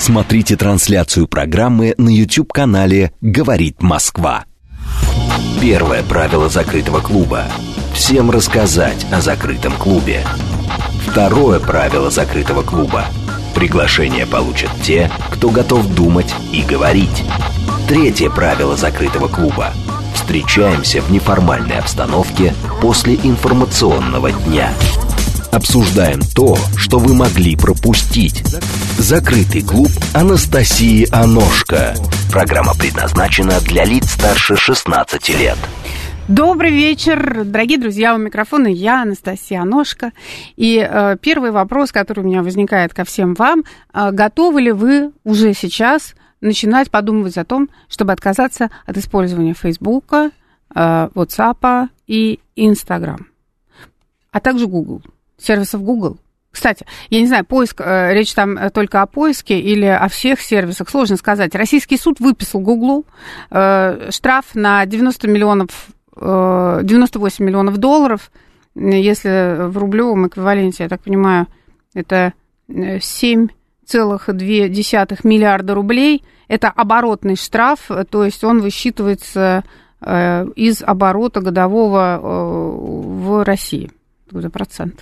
Смотрите трансляцию программы на YouTube-канале «Говорит Москва». Первое правило закрытого клуба – всем рассказать о закрытом клубе. Второе правило закрытого клуба – приглашение получат те, кто готов думать и говорить. Третье правило закрытого клуба – встречаемся в неформальной обстановке после информационного дня. Обсуждаем то, что вы могли пропустить. Закрытый клуб Анастасии Аношко. Программа предназначена для лиц старше 16 лет. Добрый вечер, дорогие друзья, у микрофона я, Анастасия Аношко. И первый вопрос, который у меня возникает ко всем вам. Готовы ли вы уже сейчас начинать подумывать о том, чтобы отказаться от использования Фейсбука, WhatsApp и Instagram, а также Google, сервисов Google? Кстати, я не знаю, поиск, речь там только о поиске или о всех сервисах, сложно сказать. Российский суд выписал Google штраф на 98 миллионов долларов, если в рублевом эквиваленте, я так понимаю, это 7,2 миллиарда рублей. Это оборотный штраф, то есть он высчитывается из оборота годового в России, какой-то процент.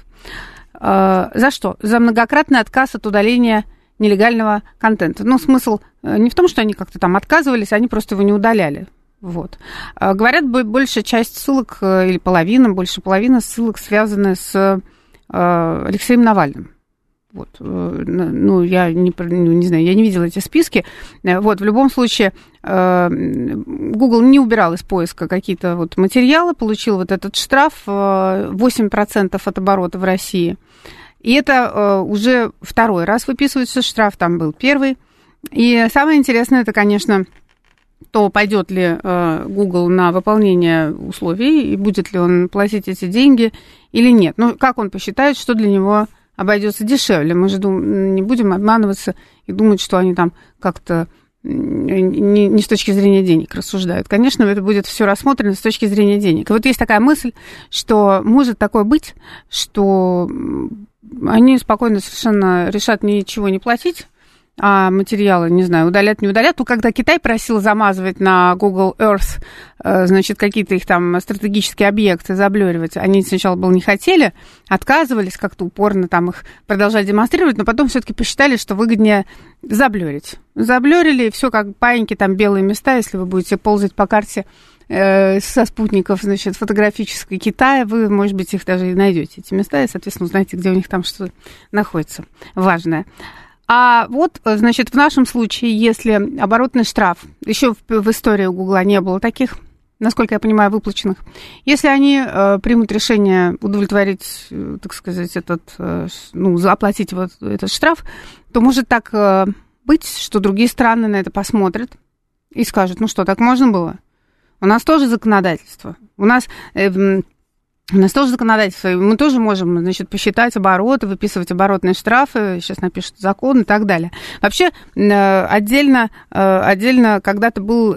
За что? За многократный отказ от удаления нелегального контента. Ну, смысл не в том, что они как-то там отказывались, они просто его не удаляли. Вот. Говорят, большая часть ссылок, или половина, больше половины ссылок связаны с Алексеем Навальным. Вот. Ну, я не знаю, я не видела эти списки. Вот, в любом случае, Google не убирал из поиска какие-то вот материалы, получил вот этот штраф 8% от оборота в России. И это уже второй раз выписывается штраф, там был первый. И самое интересное, это, конечно, то, пойдет ли Google на выполнение условий, и будет ли он платить эти деньги или нет. Ну, как он посчитает, что для него обойдется дешевле. Мы же не будем обманываться и думать, что они там как-то не с точки зрения денег рассуждают. Конечно, это будет все рассмотрено с точки зрения денег. И вот есть такая мысль, что может такое быть, что они спокойно совершенно решат ничего не платить, а материалы, не знаю, удалят, не удалят. То когда Китай просил замазывать на Google Earth, значит, какие-то их там стратегические объекты, заблюривать, они сначала не хотели, отказывались, как-то упорно там их продолжали демонстрировать, но потом все-таки посчитали, что выгоднее заблюрить. Заблюрили, и все как паиньки, там белые места, если вы будете ползать по карте со спутников, значит, фотографической Китая, вы, может быть, их даже и найдете, эти места, и, соответственно, узнаете, где у них там что находится важное. А вот, значит, в нашем случае, если оборотный штраф, еще в истории у Гугла не было таких, насколько я понимаю, выплаченных, если они примут решение удовлетворить, так сказать, оплатить вот этот штраф, то может так быть, что другие страны на это посмотрят и скажут, ну что, так можно было? У нас тоже законодательство, у нас тоже законодательство, мы тоже можем, значит, посчитать обороты, выписывать оборотные штрафы, сейчас напишут закон и так далее. Вообще, отдельно когда-то был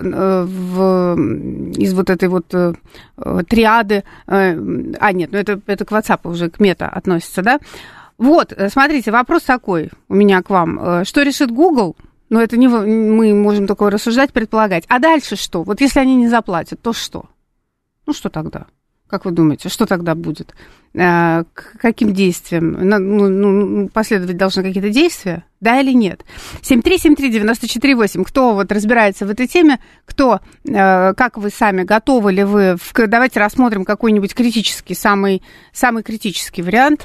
из вот этой вот триады, это к WhatsApp уже, к мета относится, да? Вот, смотрите, вопрос такой у меня к вам. Что решит Google? Ну, это не мы можем такое рассуждать, предполагать. А дальше что? Вот если они не заплатят, то что? Ну, что тогда? Как вы думаете, что тогда будет? К каким действиям? Последовать должны какие-то действия? Да или нет? 7373948. Кто вот разбирается в этой теме? Кто, как вы сами, готовы ли вы? Давайте рассмотрим какой-нибудь критический, самый критический вариант.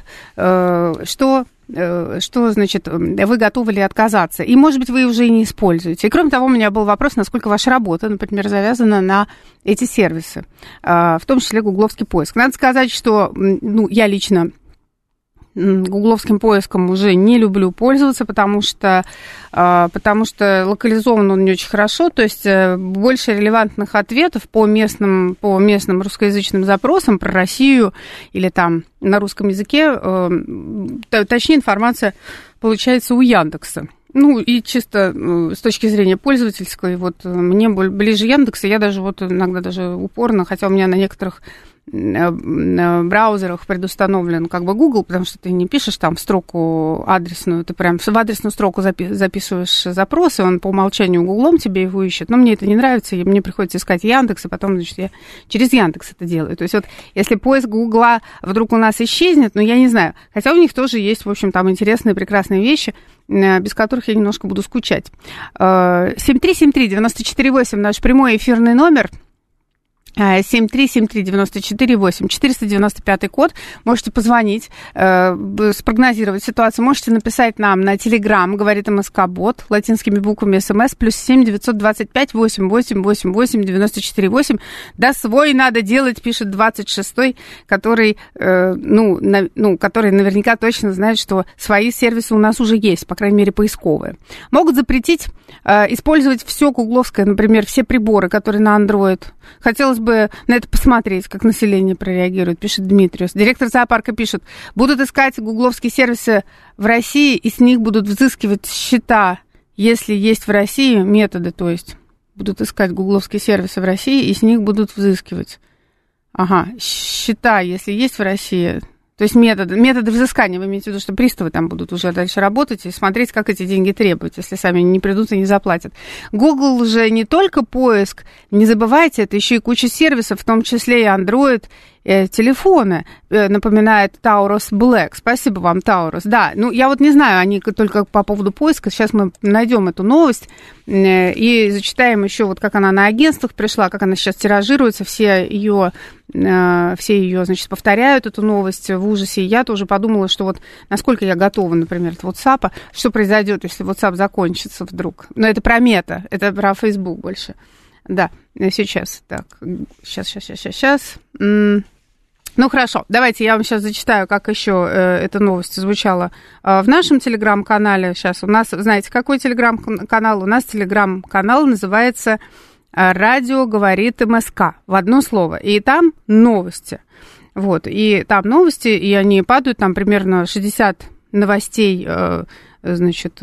Что, значит, вы готовы ли отказаться? И, может быть, вы уже и не используете. И, кроме того, у меня был вопрос, насколько ваша работа, например, завязана на эти сервисы, в том числе гугловский поиск. Надо сказать, что я лично гугловским поиском уже не люблю пользоваться, потому что локализован он не очень хорошо, то есть больше релевантных ответов по местным русскоязычным запросам про Россию или там на русском языке, точнее информация получается у Яндекса. Ну, и чисто с точки зрения пользовательской, вот мне ближе Яндекса, я даже вот иногда даже упорно, хотя у меня на некоторых браузерах предустановлен как бы Google, потому что ты не пишешь там в строку адресную, ты прям в адресную строку записываешь запросы, он по умолчанию Гуглом тебе его ищет. Но мне это не нравится, и мне приходится искать Яндекс, и потом, значит, я через Яндекс это делаю. То есть вот если поиск Гугла вдруг у нас исчезнет, ну, я не знаю. Хотя у них тоже есть, в общем, там интересные, прекрасные вещи, без которых я немножко буду скучать. 7373948 наш прямой эфирный номер. 7373948, 495 код. Можете позвонить, спрогнозировать ситуацию. Можете написать нам на Telegram, говорит МСК-бот, латинскими буквами СМС, +7 925 8888 948. Да, свой надо делать, пишет 26-й, который, который наверняка точно знает, что свои сервисы у нас уже есть, по крайней мере, поисковые. Могут запретить использовать все гугловское, например, все приборы, которые на Android. Хотелось бы на это посмотреть, как население прореагирует, пишет Дмитриус. Директор зоопарка пишет, будут искать гугловские сервисы в России, и с них будут взыскивать счета, если есть в России методы, то есть будут искать гугловские сервисы в России, и с них будут взыскивать. Ага, счета, если есть в России... То есть методы взыскания, вы имеете в виду, что приставы там будут уже дальше работать и смотреть, как эти деньги требовать, если сами не придут и не заплатят. Google же не только поиск, не забывайте, это еще и куча сервисов, в том числе и Android, телефоны, напоминает Taurus Black. Спасибо вам, Taurus. Да, ну я вот не знаю, они только по поводу поиска, сейчас мы найдем эту новость и зачитаем еще, вот как она на агентствах пришла, как она сейчас тиражируется, все ее, значит, повторяют эту новость в ужасе. И я тоже подумала, что вот насколько я готова, например, от WhatsApp, что произойдет, если WhatsApp закончится вдруг. Но это про Мета, это про Facebook больше. Да, сейчас, так, сейчас. Ну, хорошо, давайте я вам сейчас зачитаю, как еще эта новость звучала в нашем телеграм-канале. Сейчас у нас, знаете, какой телеграм-канал? У нас телеграм-канал называется «Радио говорит МСК», в одно слово. И там новости. Вот, и там новости, и они падают, там примерно 60 новостей, значит...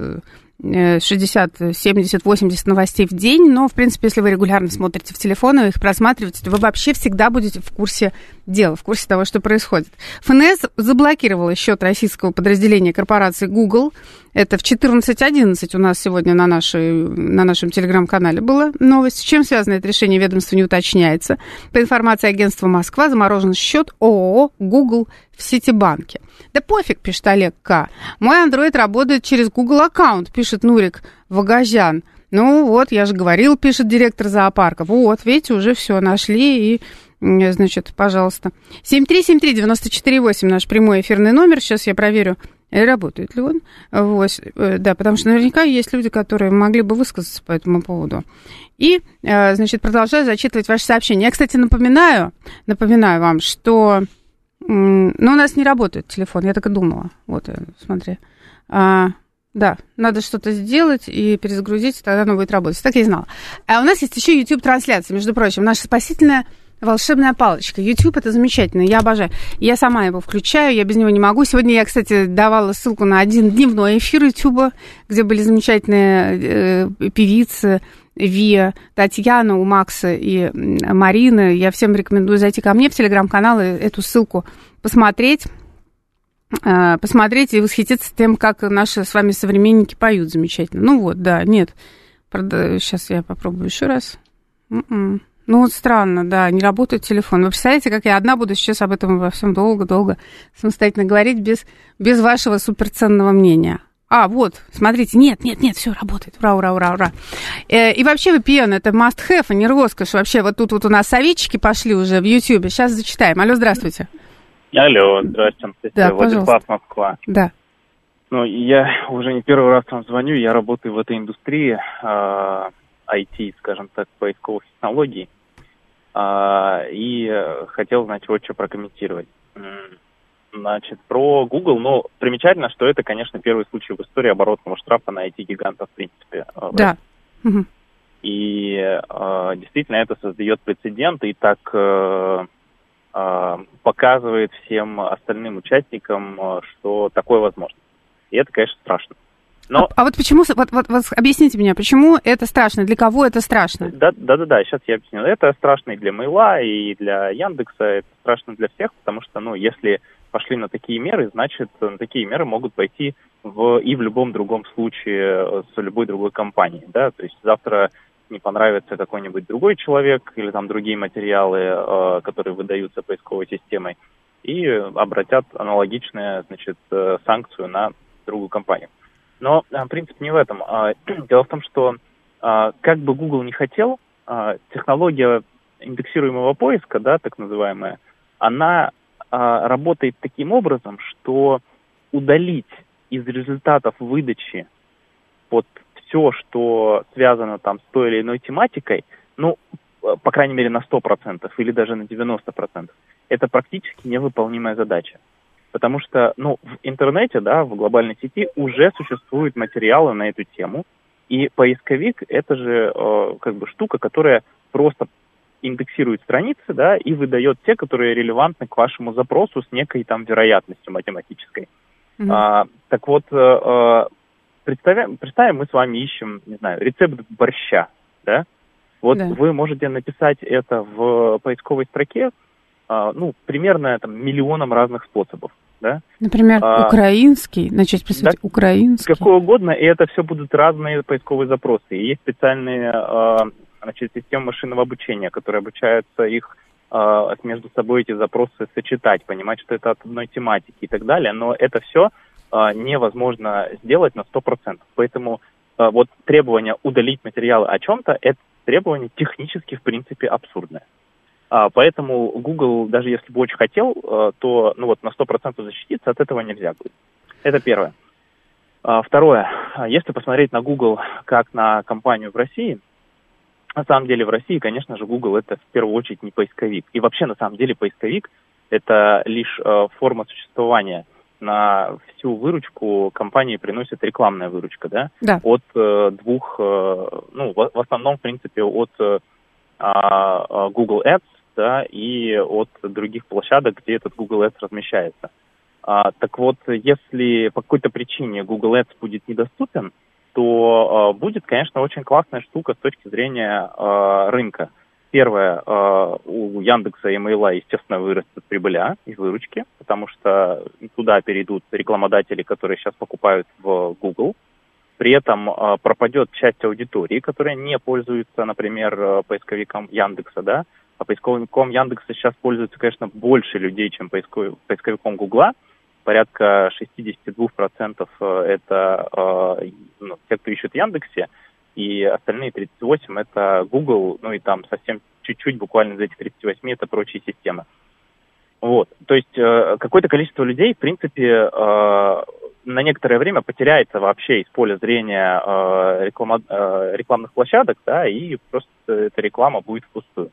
60, 70, 80 новостей в день, но, в принципе, если вы регулярно смотрите в телефон и их просматриваете, то вы вообще всегда будете в курсе дела, в курсе того, что происходит. ФНС заблокировала счет российского подразделения корпорации Google. Это в 14:11 у нас сегодня на нашем телеграм-канале была новость. С чем связано это решение, ведомство не уточняется. По информации агентства «Москва», заморожен счет ООО «Google» в Ситибанке. Да пофиг, пишет Олег К. Мой Android работает через Google аккаунт, пишет Нурик Вагазян. Ну вот, я же говорил, пишет директор зоопарка. Вот, видите, уже все нашли и... Значит, пожалуйста. 7373948 наш прямой эфирный номер. Сейчас я проверю, работает ли он. Вот. Да, потому что наверняка есть люди, которые могли бы высказаться по этому поводу. И, значит, продолжаю зачитывать ваши сообщения. Я, кстати, напоминаю вам, что... Ну, у нас не работает телефон, я так и думала. Вот, смотри. Да, надо что-то сделать и перезагрузить, тогда оно будет работать. Так я и знала. А у нас есть еще YouTube-трансляция, между прочим, наша спасительная волшебная палочка. YouTube — это замечательно, я обожаю. Я сама его включаю, я без него не могу. Сегодня я, кстати, давала ссылку на один дневной эфир YouTube, где были замечательные певицы Вия, Татьяна, у Макса и Марины. Я всем рекомендую зайти ко мне в телеграм-канал и эту ссылку посмотреть и восхититься тем, как наши с вами современники поют замечательно. Ну вот, да, нет. Сейчас я попробую еще раз. Ну вот странно, да, не работает телефон. Вы представляете, как я одна буду сейчас об этом во всем долго-долго самостоятельно говорить без вашего суперценного мнения. А, вот, смотрите, нет, все работает, ура. И вообще VPN это must-have, а не роскошь. Вообще вот тут вот у нас советчики пошли уже в YouTube. Сейчас зачитаем. Алло, здравствуйте. Алло, здравствуйте. Да, Владислав, Москва. Да. Ну, я уже не первый раз вам звоню, я работаю в этой индустрии, IT, скажем так, поисковых технологий, и хотел, значит, вот что прокомментировать. Значит, про Google, ну, примечательно, что это, конечно, первый случай в истории оборотного штрафа на IT-гиганта, в принципе. Да. И действительно это создает прецедент, и так показывает всем остальным участникам, что такое возможно. И это, конечно, страшно. Но... А вот почему, вот объясните мне, почему это страшно, для кого это страшно? Да, сейчас я объясню. Это страшно и для Мейла, и для Яндекса, это страшно для всех, потому что, если пошли на такие меры, значит, на такие меры могут пойти и в любом другом случае с любой другой компанией, да, то есть завтра не понравится какой-нибудь другой человек или там другие материалы, которые выдаются поисковой системой, и обратят аналогичную, санкцию на другую компанию. Но принцип не в этом. Дело в том, что как бы Google не хотел, технология индексируемого поиска, да, так называемая, она работает таким образом, что удалить из результатов выдачи вот все, что связано там с той или иной тематикой, по крайней мере, на 100% или даже на 90%, это практически невыполнимая задача. Потому что, в интернете, да, в глобальной сети уже существуют материалы на эту тему, и поисковик – это же штука, которая просто индексирует страницы, да, и выдает те, которые релевантны к вашему запросу с некой там вероятностью математической. Mm-hmm. Так вот, представим, мы с вами ищем, не знаю, рецепт борща, да? Вот да. Вы можете написать это в поисковой строке, примерно миллионом разных способов. Да? Например, украинский, начать писать украинский. Какой угодно, и это все будут разные поисковые запросы. И есть специальные системы машинного обучения, которые обучаются их между собой эти запросы сочетать, понимать, что это от одной тематики и так далее. Но это все невозможно сделать на 100%. Поэтому вот требование удалить материалы о чем-то, это требование технически, в принципе, абсурдное. Поэтому Google, даже если бы очень хотел, то на 100% защититься от этого нельзя будет. Это первое. Второе. Если посмотреть на Google как на компанию в России, на самом деле в России, конечно же, Google это в первую очередь не поисковик. И вообще, на самом деле, поисковик это лишь форма существования. На всю выручку компании приносит рекламная выручка, да? Да. От двух, в основном, в принципе, от Google Ads, да, и от других площадок, где этот Google Ads размещается. Так вот, если по какой-то причине Google Ads будет недоступен, то будет, конечно, очень классная штука с точки зрения рынка. Первое, у Яндекса и Мейла, естественно, вырастут прибыля и выручки, потому что туда перейдут рекламодатели, которые сейчас покупают в Google. При этом пропадет часть аудитории, которая не пользуется, например, поисковиком Яндекса, да, а поисковиком Яндекса сейчас пользуется, конечно, больше людей, чем поисковиком Гугла. Порядка 62% это те, кто ищет в Яндексе, и остальные 38% это Google, и там совсем чуть-чуть, буквально из этих 38 это прочие системы. Вот, то есть какое-то количество людей, в принципе, на некоторое время потеряется вообще из поля зрения рекламных площадок, да, и просто эта реклама будет впустую.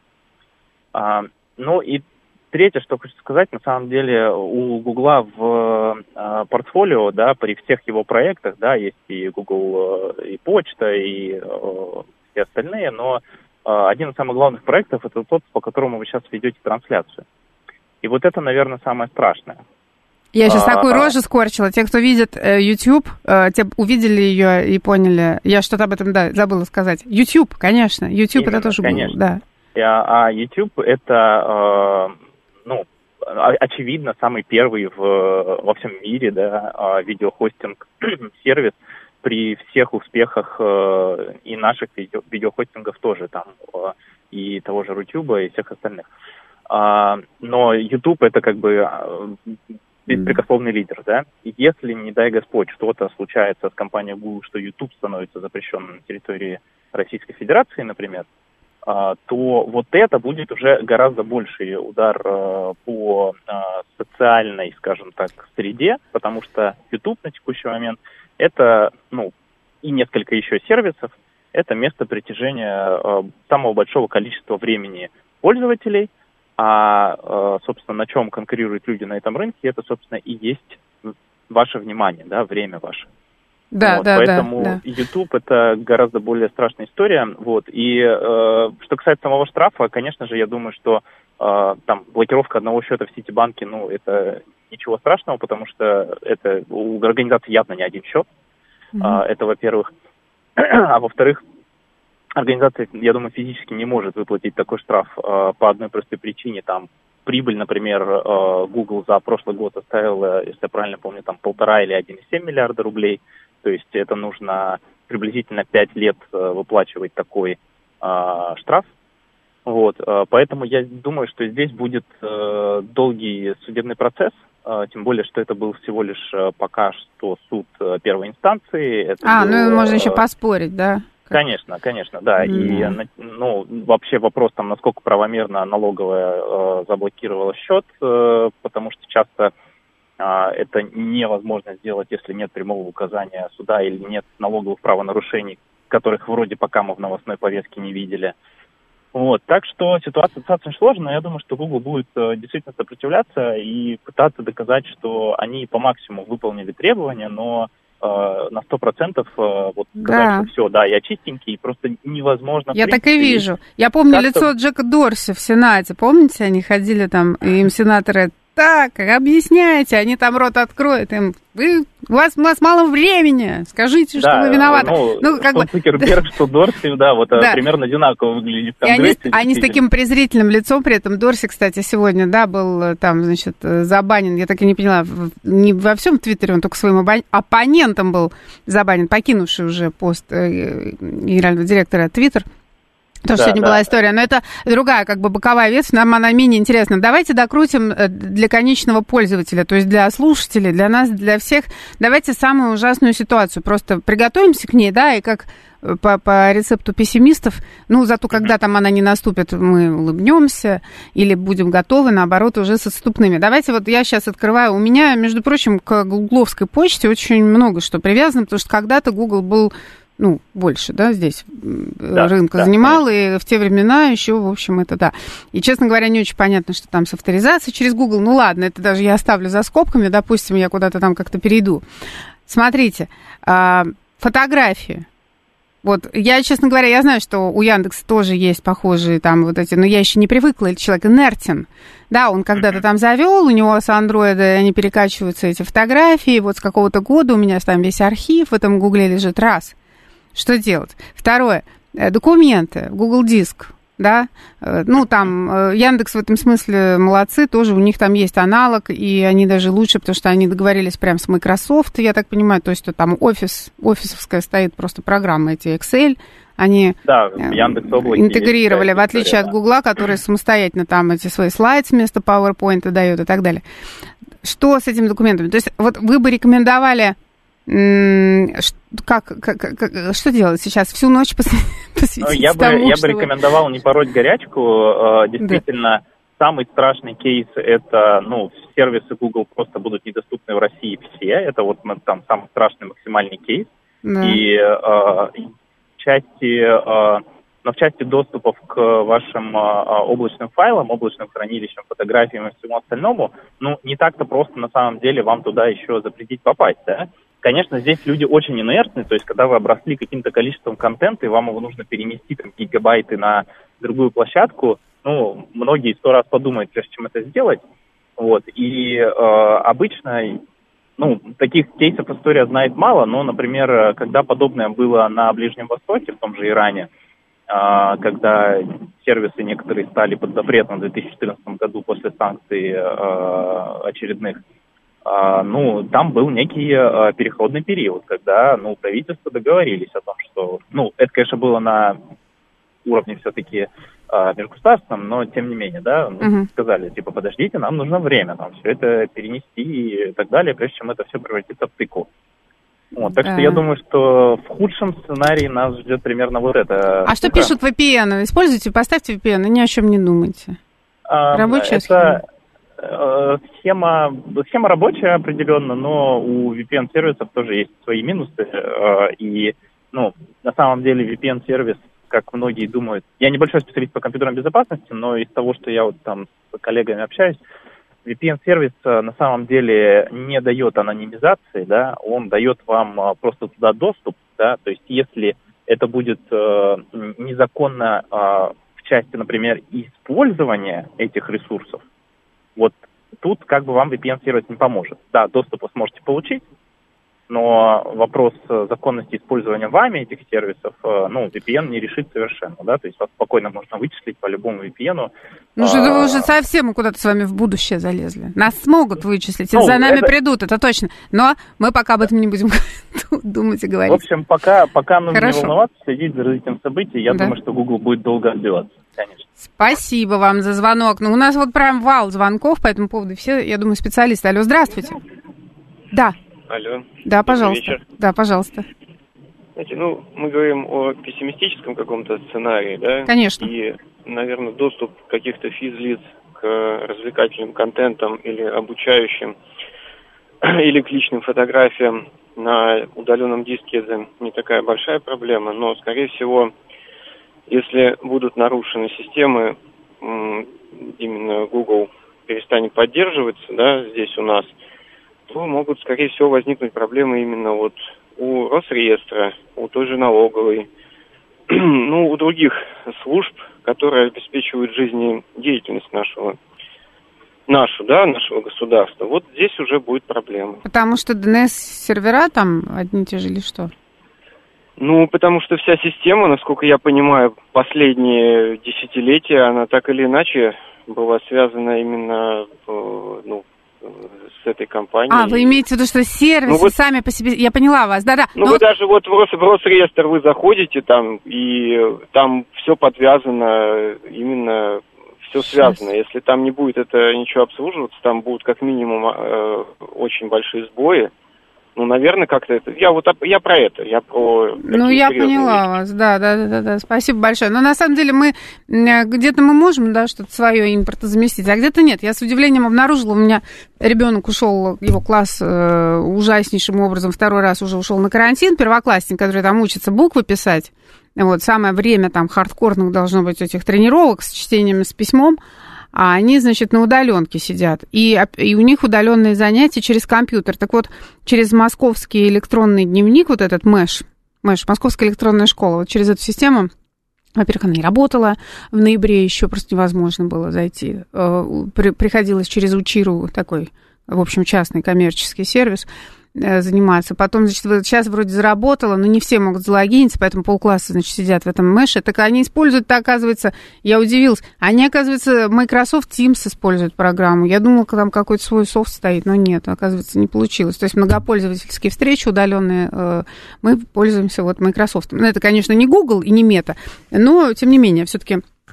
И третье, что хочу сказать, на самом деле у Гугла в портфолио, да, при всех его проектах, да, есть и Google, и почта, и все остальные, но один из самых главных проектов это тот, по которому вы сейчас ведете трансляцию. И вот это, наверное, самое страшное. Я сейчас такую рожу скорчила. Те, кто видит YouTube, те увидели ее и поняли. Я что-то об этом, забыла сказать. YouTube, конечно. YouTube именно, это тоже Google, да. А YouTube это, очевидно, самый первый во всем мире, да, видеохостинг сервис при всех успехах и наших видеохостингов тоже там, и того же Рутюба, и всех остальных. Но YouTube это беспрекословный лидер, да. И если, не дай Господь, что-то случается с компанией Google, что YouTube становится запрещенным на территории Российской Федерации, например, то вот это будет уже гораздо больший удар по социальной, скажем так, среде, потому что YouTube на текущий момент это, и несколько еще сервисов, это место притяжения самого большого количества времени пользователей, собственно, на чем конкурируют люди на этом рынке, это, собственно, и есть ваше внимание, да, время ваше. Да. Поэтому YouTube это гораздо более страшная история. И что касается самого штрафа, конечно же, я думаю, что там блокировка одного счета в Ситибанке, это ничего страшного, потому что это у организации явно не один счет. Это, во-первых. А во-вторых, организация, я думаю, физически не может выплатить такой штраф по одной простой причине. Там прибыль, например, Google за прошлый год оставила, если я правильно помню, там 1,5 или 1,7 миллиарда рублей. То есть это нужно приблизительно 5 лет выплачивать такой штраф. Вот, поэтому я думаю, что здесь будет долгий судебный процесс, тем более, что это был всего лишь пока что суд первой инстанции. Ну можно еще поспорить, да? Конечно, да. И, вообще вопрос там, насколько правомерно налоговая заблокировала счет, потому что часто это невозможно сделать, если нет прямого указания суда или нет налоговых правонарушений, которых вроде пока мы в новостной повестке не видели. Вот, так что ситуация достаточно сложная. Я думаю, что Google будет действительно сопротивляться и пытаться доказать, что они по максимуму выполнили требования, но на 100% вот сказать, что все, да, я чистенький, просто невозможно. Я так и вижу. Я помню лицо Джека Дорси в Сенате. Помните, они ходили там, и им сенаторы так, объясняйте, они там рот откроют, им, у вас мало времени, скажите, что вы виноваты. Цукерберг, что Дорси, примерно одинаково выглядит. Они с таким презрительным лицом, при этом Дорси, кстати, сегодня, был там, значит, забанен, я так и не поняла, не во всем Твиттере, он только своим оппонентом был забанен, покинувший уже пост генерального директора Твиттер. Тоже сегодня была история, но это другая, боковая ветвь, нам она менее интересна. Давайте докрутим для конечного пользователя, то есть для слушателей, для нас, для всех. Давайте самую ужасную ситуацию, просто приготовимся к ней, и как по рецепту пессимистов, зато когда там она не наступит, мы улыбнемся или будем готовы, наоборот, уже с отступными. Давайте я сейчас открываю, у меня, между прочим, к гугловской почте очень много что привязано, потому что когда-то Google был больше, здесь рынка занимал, и в те времена еще, в общем, это да. И, честно говоря, не очень понятно, что там с авторизацией через Google. Ладно, это даже я оставлю за скобками, допустим, я куда-то там как-то перейду. Смотрите, фотографии. Я, честно говоря, я знаю, что у Яндекса тоже есть похожие там но я еще не привыкла, или человек инертен. Да, он когда-то там завел, у него с андроида они перекачиваются, эти фотографии, с какого-то года у меня там весь архив в этом Гугле лежит, раз. Что делать? Второе. Документы, Google Диск, да? Там Яндекс в этом смысле молодцы, тоже у них там есть аналог, и они даже лучше, потому что они договорились прямо с Microsoft, я так понимаю, то есть что там офисовская стоит просто программа, эти Excel, они интегрировали, в отличие от Гугла, который самостоятельно там эти свои слайды вместо PowerPoint дает и так далее. Что с этими документами? То есть вы бы рекомендовали... Что делать сейчас? Всю ночь посвятить я бы рекомендовал не пороть горячку. Действительно, самый страшный кейс – это, сервисы Google просто будут недоступны в России все. Это там самый страшный максимальный кейс. Да. И в части доступов к вашим облачным файлам, облачным хранилищам, фотографиям и всему остальному, не так-то просто на самом деле вам туда еще запретить попасть, да? Конечно, здесь люди очень инертны, то есть когда вы обросли каким-то количеством контента, и вам его нужно перенести там гигабайты на другую площадку, многие 100 раз подумают, прежде чем это сделать. И обычно, таких кейсов история знает мало, но, например, когда подобное было на Ближнем Востоке, в том же Иране, когда сервисы некоторые стали под запретом в 2014 году после санкций очередных, там был некий переходный период, когда, правительства договорились о том, что, это, конечно, было на уровне все-таки межгосударственном, но тем не менее, сказали, подождите, нам нужно время, все это перенести и так далее, прежде чем это все превратится в тыкву. Так что я думаю, что в худшем сценарии нас ждет примерно это. А что пишут VPN? Используйте, поставьте VPN, и ни о чем не думайте. Рабочая схема. Схема рабочая определенно, но у VPN-сервисов тоже есть свои минусы. И, на самом деле VPN-сервис, как многие думают, я небольшой специалист по компьютерной безопасности, но из того, что я там с коллегами общаюсь, VPN-сервис на самом деле не дает анонимизации, да, он дает вам просто туда доступ, да, то есть если это будет незаконно в части, например, использования этих ресурсов, тут вам VPN-сервис не поможет. Да, доступ вы сможете получить, Но вопрос законности использования вами этих сервисов, VPN не решит совершенно, да, то есть вас спокойно можно вычислить по любому VPN. Ну, что-то вы уже совсем куда-то с вами в будущее залезли. Нас смогут вычислить, за нами придут, это точно. Но мы пока об этом не будем думать и говорить. В общем, пока нужно не волноваться, следить за развитием событий. Я думаю, что Google будет долго отбиваться, конечно. Спасибо вам за звонок. Ну, у нас вот прям вал звонков по этому поводу. Все, я думаю, специалисты. Алло, здравствуйте. Да. Алло. Да, пожалуйста. Вечер. Да, пожалуйста. Знаете, мы говорим о пессимистическом каком-то сценарии, да? Конечно. И, наверное, доступ каких-то физлиц к развлекательным контентам или обучающим, или к личным фотографиям на удаленном диске — это не такая большая проблема, но, скорее всего, если будут нарушены системы, именно Google перестанет поддерживаться, да, здесь у нас, то могут, скорее всего, возникнуть проблемы именно вот у Росреестра, у той же налоговой, у других служб, которые обеспечивают жизнедеятельность нашего государства. Вот здесь уже будет проблема. Потому что DNS-сервера там одни и те же или что? Потому что вся система, насколько я понимаю, последние десятилетия, она так или иначе была связана именно, с этой компанией. Вы имеете в виду, что сервисы сами по себе... Я поняла вас, да-да. Даже вот в Росреестр вы заходите там, и там все подвязано, именно все связано. Если там не будет это ничего обслуживаться, там будут как минимум очень большие сбои. Наверное, как-то это... Я про это, я про... я поняла вас, да. Спасибо большое. Но на самом деле где-то мы можем, да, что-то свое импортозаместить, а где-то нет. Я с удивлением обнаружила, у меня ребенок ушел, его класс ужаснейшим образом, второй раз уже ушел на карантин, первоклассник, который там учится буквы писать. Вот, самое время там хардкорных должно быть этих тренировок с чтением, с письмом. А они, значит, на удаленке сидят. И у них удаленные занятия через компьютер. Так вот, через московский электронный дневник, вот этот МЭШ, Московская электронная школа, вот через эту систему, во-первых, она не работала в ноябре, еще просто невозможно было зайти. Приходилось через Учиру, такой, в общем, частный коммерческий сервис, заниматься. Потом, значит, сейчас вроде заработала, но не все могут залогиниться, поэтому полкласса, значит, сидят в этом мэше. Так они используют, оказывается, я удивилась, они, оказывается, Microsoft Teams используют программу. Я думала, там какой-то свой софт стоит, но нет, оказывается, не получилось. То есть многопользовательские встречи удаленные, мы пользуемся вот Microsoft. Это, конечно, не Google и не Meta, но, тем не менее, все-таки...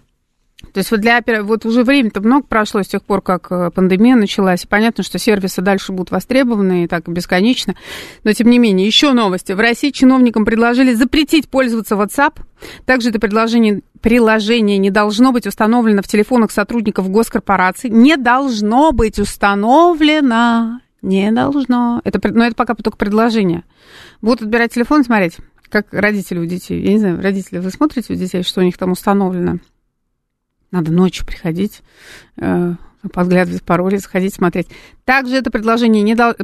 То есть вот уже время-то много прошло с тех пор, как пандемия началась. И понятно, что сервисы дальше будут востребованы и так бесконечно. Но, тем не менее, еще новости. В России чиновникам предложили запретить пользоваться WhatsApp. Также это приложение не должно быть установлено в телефонах сотрудников госкорпораций. Не должно быть установлено. Не должно. Это пока только предложение. Будут отбирать телефон, смотреть, как родители у детей. Я не знаю, родители, вы смотрите у детей, что у них там установлено? Надо ночью приходить, подглядывать пароли, заходить, смотреть. Также это предложение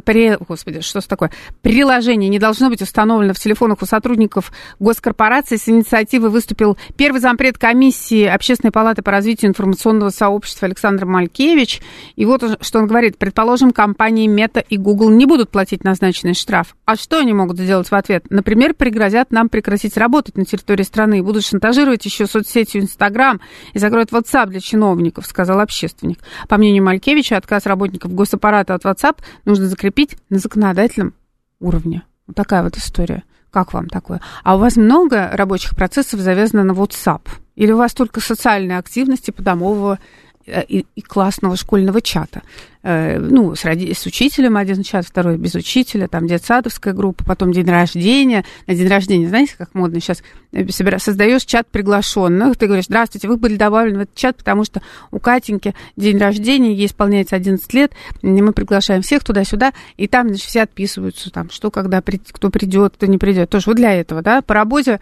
приложение не должно быть установлено в телефонах у сотрудников госкорпорации. С инициативой выступил первый зампред комиссии Общественной палаты по развитию информационного сообщества Александр Малькевич. И вот что он говорит. Предположим, компании Meta и Google не будут платить назначенный штраф. А что они могут сделать в ответ? Например, пригрозят нам прекратить работать на территории страны и будут шантажировать еще соцсетью Instagram и закроют WhatsApp для чиновников, сказал общественник. По мнению Малькевича, отказ работников госаппарата от WhatsApp нужно закрепить на законодательном уровне. Вот такая вот история. Как вам такое? А у вас много рабочих процессов завязано на WhatsApp? Или у вас только социальные активности подомового и классного школьного чата? С учителем один чат, второй без учителя, там детсадовская группа, потом день рождения. На день рождения, знаете, как модно сейчас, создаешь чат приглашенных, ты говоришь: здравствуйте, вы были добавлены в этот чат, потому что у Катеньки день рождения, ей исполняется 11 лет, и мы приглашаем всех туда-сюда, и там, значит, все отписываются, там, что, когда, кто придет, кто не придет. Тоже вот для этого, да, по работе,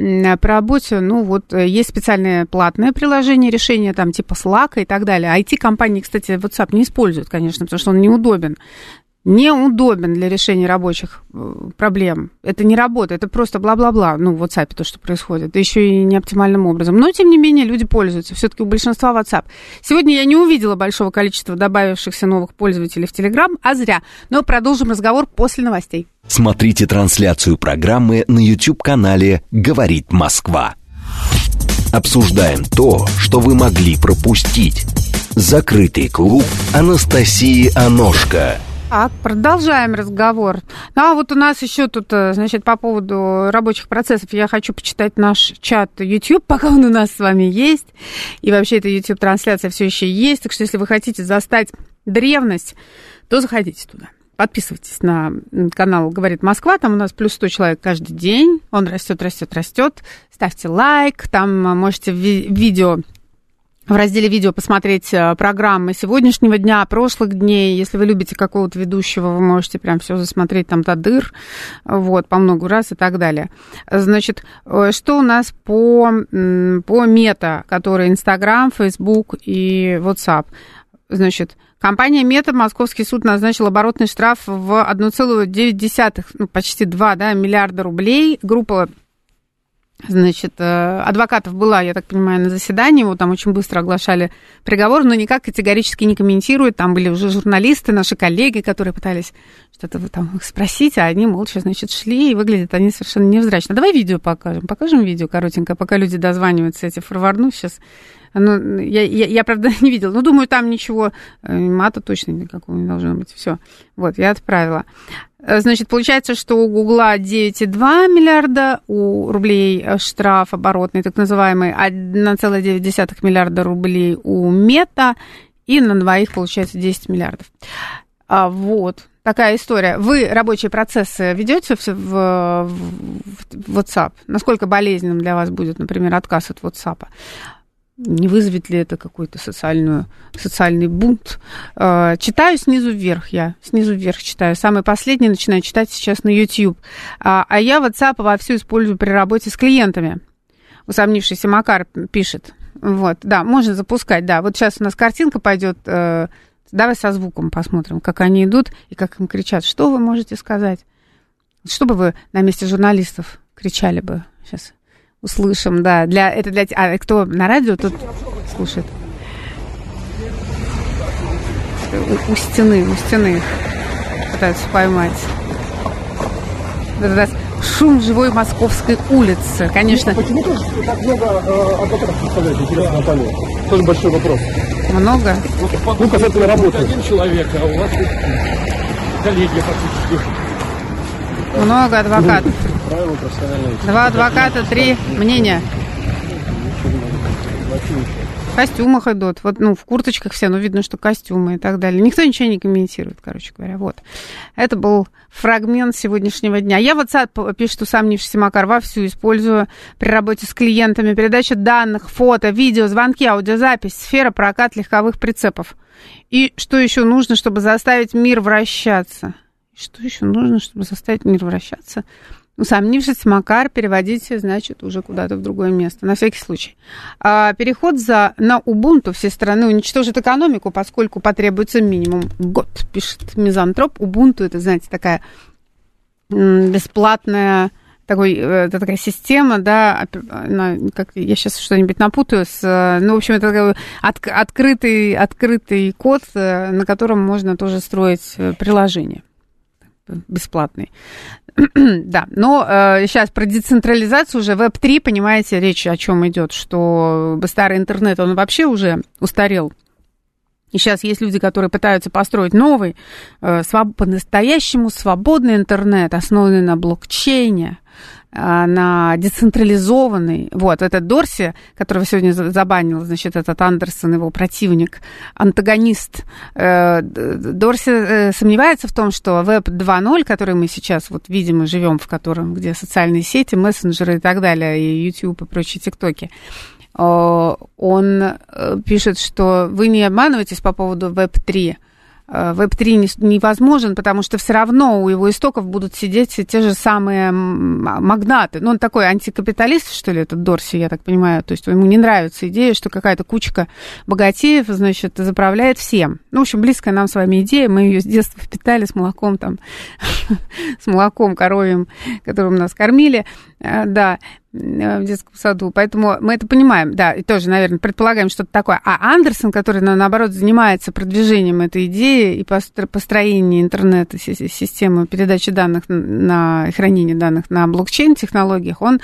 есть специальное платное приложение, решение там типа Slack и так далее. IT-компании, кстати, WhatsApp не используют, конечно, потому что он неудобен. неудобен для решения рабочих проблем. Это не работает, это просто бла-бла-бла. Ну, в WhatsApp то, что происходит, да еще и не оптимальным образом. Но, тем не менее, люди пользуются. Все-таки у большинства WhatsApp. Сегодня я не увидела большого количества добавившихся новых пользователей в Telegram, а зря. Но продолжим разговор после новостей. Смотрите трансляцию программы на YouTube-канале «Говорит Москва». Обсуждаем то, что вы могли пропустить. Закрытый клуб Анастасии Аношко. Так, продолжаем разговор. Ну, а вот у нас еще тут, значит, по поводу рабочих процессов я хочу почитать наш чат YouTube, пока он у нас с вами есть. И вообще эта YouTube-трансляция все еще есть. Так что, если вы хотите застать древность, то заходите туда. Подписывайтесь на канал «Говорит Москва». Там у нас плюс 100 человек каждый день. Он растет, растет, растет. Ставьте лайк. Там можете в разделе видео посмотреть программы сегодняшнего дня, прошлых дней. Если вы любите какого-то ведущего, вы можете прям все засмотреть там до дыр, вот, по много раз и так далее. Значит, что у нас по мета, которые Instagram, Facebook и WhatsApp? Значит, компания Мета, Московский суд назначил оборотный штраф в 1,9, ну, почти 2, да, миллиарда рублей. Группа, значит, адвокатов была, я так понимаю, на заседании, вот там очень быстро оглашали приговор, но никак категорически не комментируют. Там были уже журналисты, наши коллеги, которые пытались что-то там их спросить, а они молча, значит, шли, и выглядят они совершенно невзрачно. Давай видео покажем. Покажем видео коротенькое, пока люди дозваниваются, эти форварну сейчас. Ну, я, правда, не видела. Но, думаю, там ничего, мата точно никакого не должно быть. Все, вот, я отправила. Значит, получается, что у Гугла 9,2 миллиарда рублей штраф оборотный, так называемый, 1,9 миллиарда рублей у Мета, и на двоих, получается, 10 миллиардов. Вот, такая история. Вы рабочие процессы ведете в WhatsApp? Насколько болезненным для вас будет, например, отказ от WhatsApp? Не вызовет ли это какой-то социальный бунт? Читаю снизу вверх снизу вверх читаю. Самый последний начинаю читать сейчас на YouTube. А я WhatsApp вовсю использую при работе с клиентами. Усомнившийся Макар пишет. Вот, да, можно запускать, да. Вот сейчас у нас картинка пойдет. Давай со звуком посмотрим, как они идут и как им кричат. Что вы можете сказать? Что бы вы на месте журналистов кричали бы сейчас? Услышим, да. А кто на радио, тот слушает. У стены их пытаются поймать. Это шум живой московской улицы, конечно. Почему так много адвокатов представляете, интересно, Наталья? Тоже большой вопрос. Много? Ну, касательно работы. Один человек, а у вас коллеги фактически. Много адвокатов. 2 адвоката, 3 мнения. В костюмах идут. Вот, в курточках все, видно, что костюмы и так далее. Никто ничего не комментирует, короче говоря. Вот. Это был фрагмент сегодняшнего дня. Я WhatsApp, пишет усомнившийся Макар, вовсю использую при работе с клиентами. Передача данных, фото, видео, звонки, аудиозапись, сфера, прокат легковых прицепов. И что еще нужно, чтобы заставить мир вращаться? Что еще нужно, чтобы заставить мир вращаться? Усомнившись, Макар, переводите, значит, уже куда-то в другое место, на всякий случай. Переход на Ubuntu все страны уничтожит экономику, поскольку потребуется минимум год, пишет Мизантроп. Ubuntu, это, знаете, такая бесплатная такая система, да, я сейчас что-нибудь напутаю, в общем, это такой открытый код, на котором можно тоже строить приложение. Бесплатный. Да, но сейчас про децентрализацию уже Web3, понимаете, речь о чем идет, что старый интернет, он вообще уже устарел. И сейчас есть люди, которые пытаются построить новый, по-настоящему свободный интернет, основанный на блокчейне, на децентрализованный. Вот, этот Дорси, которого сегодня забанил, значит, этот Андерсон, его противник, антагонист. Дорси сомневается в том, что Web 2.0, который мы сейчас вот видим и живем, в котором, где социальные сети, мессенджеры и так далее, и YouTube и прочие тиктоки, он пишет, что вы не обманываетесь по поводу Web 3. Web3 невозможен, потому что все равно у его истоков будут сидеть те же самые магнаты. Ну, он такой антикапиталист, что ли, этот Дорси, я так понимаю. То есть ему не нравится идея, что какая-то кучка богатеев, значит, заправляет всем. Ну, в общем, близкая нам с вами идея. Мы ее с детства впитали с молоком там, с молоком коровьим, которым нас кормили, да, в детском саду. Поэтому мы это понимаем, да, и тоже, наверное, предполагаем что-то такое. А Андерсон, который, наоборот, занимается продвижением этой идеи и построением интернета, системы передачи данных и хранения данных на блокчейн-технологиях, он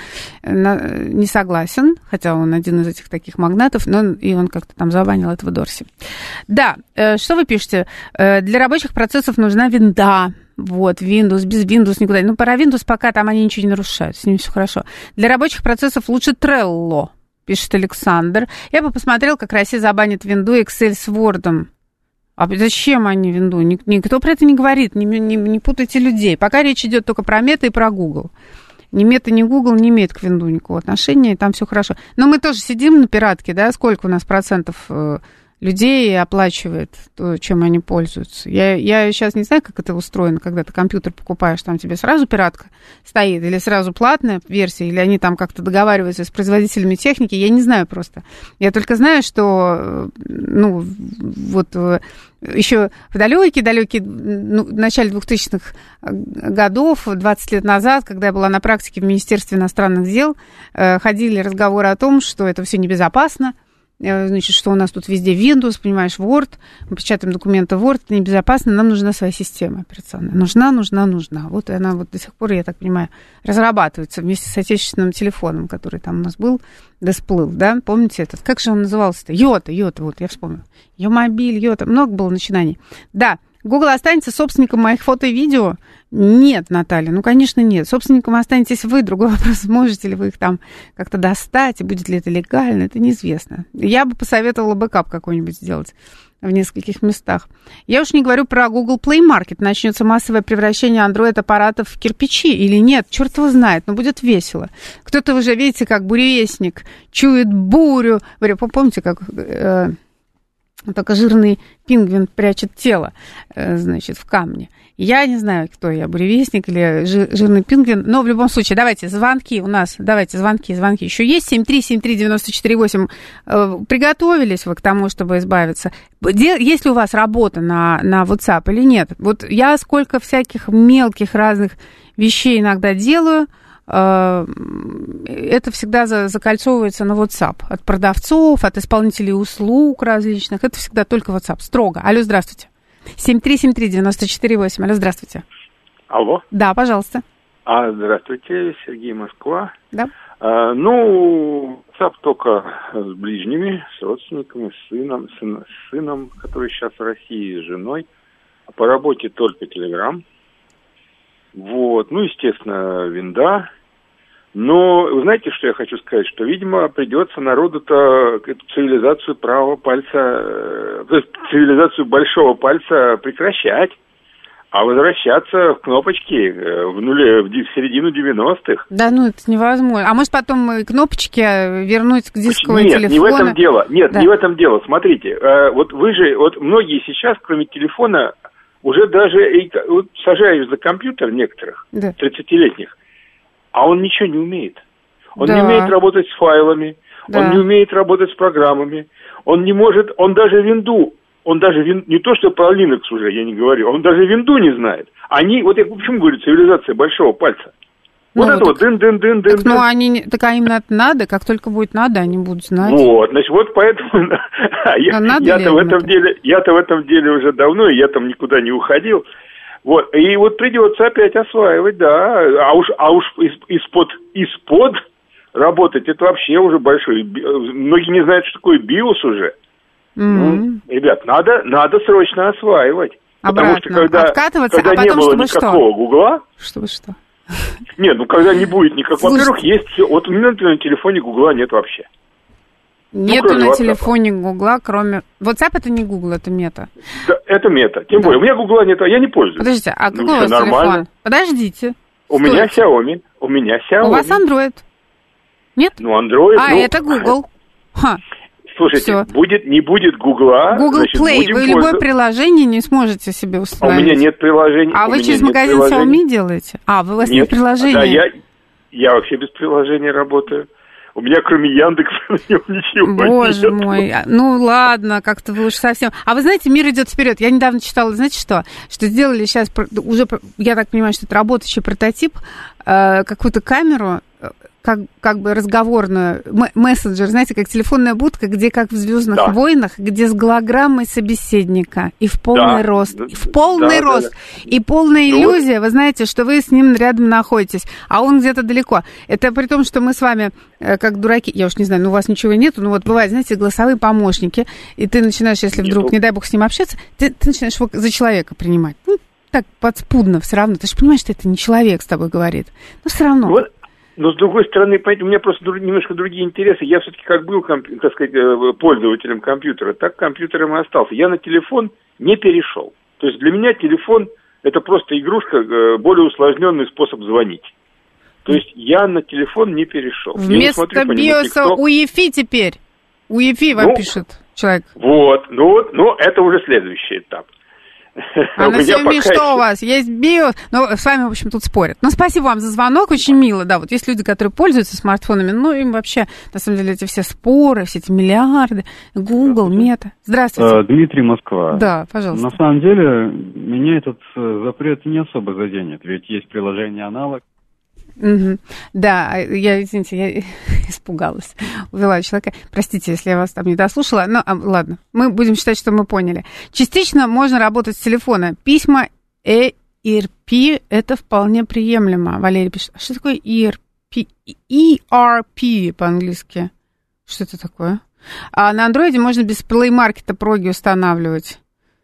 не согласен, хотя он один из этих таких магнатов, но и он как-то там забанил этого Дорси. Да, что вы пишете? Для рабочих процессов нужна винда. Вот, Windows, без Windows никуда. Ну, про Windows пока там они ничего не нарушают, с ними все хорошо. Для рабочих процессов лучше Trello, пишет Александр. Я бы посмотрел, как Россия забанит Windows и Excel с Word. А зачем они Windows? Никто про это не говорит, не путайте людей. Пока речь идет только про Meta и про Google. Ни Meta, ни Google не имеют к Windows никакого отношения, и там все хорошо. Но мы тоже сидим на пиратке, да, сколько у нас процентов людей оплачивает то, чем они пользуются. Я сейчас не знаю, как это устроено, когда ты компьютер покупаешь, там тебе сразу пиратка стоит, или сразу платная версия, или они там как-то договариваются с производителями техники, я не знаю просто. Я только знаю, что, ну, вот еще в далекие, ну, в начале 2000-х годов, 20 лет назад, когда я была на практике в Министерстве иностранных дел, ходили разговоры о том, что это все небезопасно, значит, что у нас тут везде Windows, понимаешь, Word, мы печатаем документы в Word, это небезопасно, нам нужна своя система операционная. Нужна. Вот она вот до сих пор, я так понимаю, разрабатывается вместе с отечественным телефоном, который там у нас был, да всплыл, да, помните этот? Как же он назывался-то? Йота, вот, я вспомнила. Йомобиль, Йота, много было начинаний. Да, Google останется собственником моих фото и видео? Нет, Наталья, ну, конечно, нет. Собственником останетесь вы. Другой вопрос, сможете ли вы их там как-то достать, и будет ли это легально, это неизвестно. Я бы посоветовала бэкап какой-нибудь сделать в нескольких местах. Я уж не говорю про Google Play Market. Начнется массовое превращение Android-аппаратов в кирпичи или нет, черт его знает, но будет весело. Кто-то уже, видите, как буревестник, чует бурю. Помните, как... только жирный пингвин прячет тело, значит, в камне. Я не знаю, кто я, буревестник или жирный пингвин, но в любом случае, давайте, звонки у нас, звонки еще есть, 7373948. Приготовились вы к тому, чтобы избавиться? Есть ли у вас работа на WhatsApp или нет? Вот я сколько всяких мелких разных вещей иногда делаю, это всегда закольцовывается на WhatsApp. От продавцов, от исполнителей услуг различных. Это всегда только WhatsApp. Строго. Алло, здравствуйте. 7373948. Алло, здравствуйте. Алло. Да, пожалуйста. Здравствуйте, Сергей, Москва. Да. WhatsApp только с ближними, с родственниками, с сыном, который сейчас в России, с женой. По работе только Telegram. Вот. Естественно, винда. Но вы знаете, что я хочу сказать? Что, видимо, придется народу-то эту цивилизацию правого пальца, цивилизацию большого пальца прекращать, а возвращаться в кнопочки в середину 90-х. Да, это невозможно. А может, потом и кнопочки вернуть к дисковой телефону? Нет, не в этом дело. Не в этом дело. Смотрите, вот вы же, многие сейчас, кроме телефона, уже даже сажаешь за компьютер некоторых, 30-летних, а он ничего не умеет. Он не умеет работать с файлами, он не умеет работать с программами, он не может, он даже винду, не то, что про Linux уже я не говорю, он даже винду не знает. Они, я почему говорю, цивилизация большого пальца. Дын-дын-дын-дын. Так им это надо, как только будет надо, они будут знать. Значит, поэтому я-то в этом деле уже давно, и я там никуда не уходил. И придется опять осваивать, да. А уж из-под работать, это вообще уже большой. Многие не знают, что такое BIOS уже. Ребят, надо срочно осваивать. Обратно. Потому что когда а не было чтобы никакого Гугла... Чтобы что? Нет, когда не будет никакого... Во-первых, есть все... У меня на телефоне Гугла нет вообще. Нету на телефоне Гугла, кроме... WhatsApp это не Google, это Мета. Да, это Мета. Тем более, у меня Гугла нет, я не пользуюсь. Подождите, а какой у вас телефон? Подождите. У меня Xiaomi. У вас Android? Нет? Android... это Google. Слушайте, не будет Гугла. Google Play. Вы любое приложение не сможете себе установить. А у меня нет приложения. А вы через магазин Xiaomi делаете? У вас нет приложения? Да, я вообще без приложения работаю. У меня кроме Яндекса ничего нет. Боже мой, ну ладно, как-то вы уж совсем... А вы знаете, мир идет вперед. Я недавно читала, знаете что? Что сделали сейчас, уже, я так понимаю, что это работающий прототип, какую-то камеру, как бы разговорную, мессенджер, знаете, как телефонная будка, где как в «Звездных войнах», где с голограммой собеседника и в полный рост. В полный рост. И полная иллюзия, вы знаете, что вы с ним рядом находитесь, а он где-то далеко. Это при том, что мы с вами, как дураки, я уж не знаю, у вас ничего нету, но вот бывает, знаете, голосовые помощники, и ты начинаешь, если вдруг, не дай бог, с ним общаться, ты начинаешь его за человека принимать. Ну, так подспудно все равно. Ты же понимаешь, что это не человек с тобой говорит. Но все равно. Вот. Но, с другой стороны, понимаете, у меня просто немножко другие интересы. Я все-таки как был, так сказать, пользователем компьютера, так компьютером и остался. Я на телефон не перешел. То есть для меня телефон – это просто игрушка, более усложненный способ звонить. То есть я на телефон не перешел. Вместо биоса УЕФИ теперь. УЕФИ вам пишет человек. Вот, ну, это уже следующий этап. А на Xiaomi что у вас? Есть биос? Ну, с вами, в общем, тут спорят. Ну, спасибо вам за звонок, очень мило. Да, вот есть люди, которые пользуются смартфонами, ну, им вообще, на самом деле, эти все споры, все эти миллиарды, Google, Мета. Здравствуйте. Дмитрий, Москва. Да, пожалуйста. На самом деле, меня этот запрет не особо заденет, ведь есть приложение «Аналог». Угу. Да, извините, я испугалась, увела человека. Простите, если я вас там не дослушала, но ладно, мы будем считать, что мы поняли. Частично можно работать с телефона. Письма ERP – это вполне приемлемо. Валерий пишет, а что такое ERP? ERP по-английски. Что это такое? А на андроиде можно без Play Market проги устанавливать.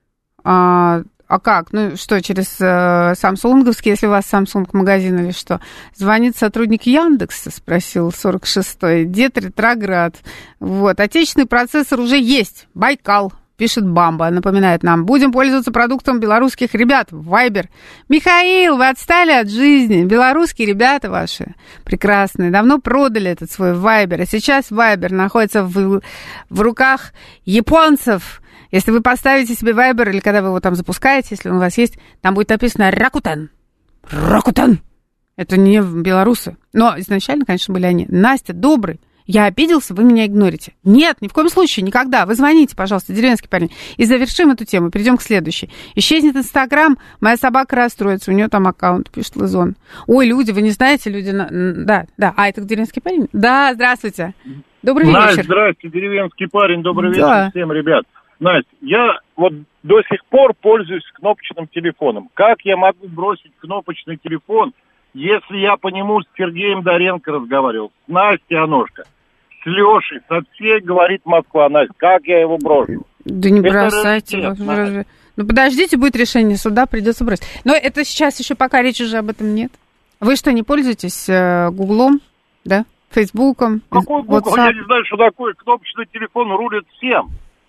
А как? Ну, что, через самсунговский, если у вас Samsung магазин или что? Звонит сотрудник Яндекса, спросил 46-й. Дед ретроград. Вот. Отечественный процессор уже есть. Байкал, пишет Бамба. Напоминает нам. Будем пользоваться продуктом белорусских ребят. Вайбер. Михаил, вы отстали от жизни. Белорусские ребята ваши прекрасные. Давно продали этот свой Вайбер. А сейчас Вайбер находится в руках японцев. Если вы поставите себе Viber, или когда вы его там запускаете, если он у вас есть, там будет написано Rakuten. Rakuten. Это не белорусы. Но изначально, конечно, были они. Настя, добрый. Я обиделся, вы меня игнорите. Нет, ни в коем случае, никогда. Вы звоните, пожалуйста, деревенский парень. И завершим эту тему. Перейдем к следующей. Исчезнет Инстаграм, моя собака расстроится, у нее там аккаунт, пишет Лызон. Ой, люди, вы не знаете, люди... Да. А, это деревенский парень? Да, здравствуйте. Добрый вечер. Настя, здравствуйте, деревенский парень. Добрый вечер всем, ребят. Настя, я вот до сих пор пользуюсь кнопочным телефоном. Как я могу бросить кнопочный телефон, если я по нему с Сергеем Доренко разговаривал, с Настей Аношко, с Лешей, со всей говорит Москва. Настя, как я его брошу? Да не бросайте. Ну, подождите, будет решение суда, придется бросить. Но это сейчас еще пока речи уже об этом нет. Вы что, не пользуетесь Гуглом, да? Фейсбуком? Какой Гугл? Я не знаю, что такое. Кнопочный телефон рулит всем.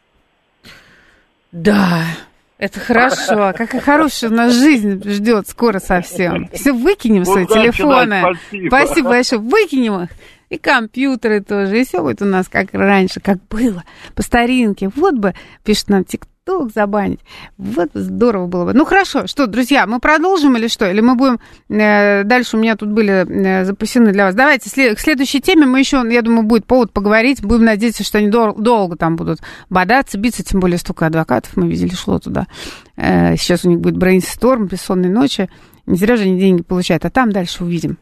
Да, это хорошо. Какая хорошая у нас жизнь ждет скоро совсем. Все выкинем свои телефоны. Спасибо большое. Выкинем их. И компьютеры тоже. И все будет у нас как раньше, как было. По старинке. Вот бы, пишет нам ТикТок забанить. Вот здорово было бы. Ну, хорошо. Что, друзья, мы продолжим или что? Или мы будем... Дальше у меня тут были запасены для вас. Давайте к следующей теме мы еще, я думаю, будет повод поговорить. Будем надеяться, что они долго там будут бодаться, биться. Тем более столько адвокатов мы видели, шло туда. Сейчас у них будет брейнсторм, бессонные ночи. Не зря же они деньги получают. А там дальше увидим.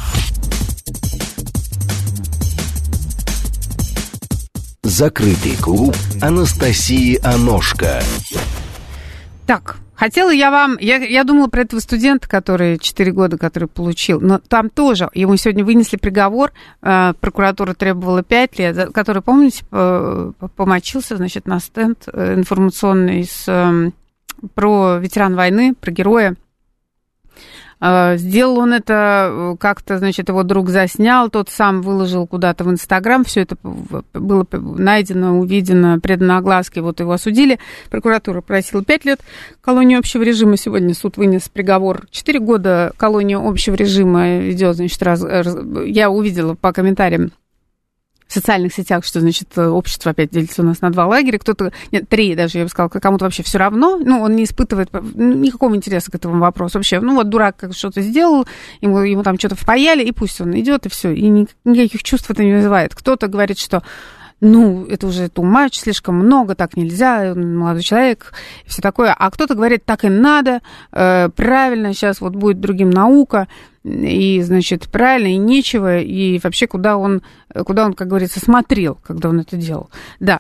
Закрытый клуб Анастасии Аношко. Так, хотела я вам... Я думала про этого студента, который 4 года, который получил. Но там тоже, ему сегодня вынесли приговор. Прокуратура требовала 5 лет, который, помните, помочился, значит, на стенд информационный про ветеран войны, про героя. Сделал он это, как-то, значит, его друг заснял, тот сам выложил куда-то в Инстаграм, все это было найдено, увидено, предано огласке, вот его осудили. Прокуратура просила 5 лет колонии общего режима, сегодня суд вынес приговор 4 года колонии общего режима, идет, значит, я увидела по комментариям социальных сетях, что, значит, общество опять делится у нас на два лагеря, кто-то, нет, три даже, я бы сказала, кому-то вообще все равно, ну, он не испытывает никакого интереса к этому вопросу вообще. Ну, вот дурак как что-то сделал, ему там что-то впаяли, и пусть он идет, и все, и никаких чувств это не вызывает. Кто-то говорит, что ну, это уже too much, слишком много, так нельзя, молодой человек, и все такое. А кто-то говорит, так и надо, правильно, сейчас вот будет другим наука, и, значит, правильно, и нечего, и вообще куда он, как говорится, смотрел, когда он это делал. Да.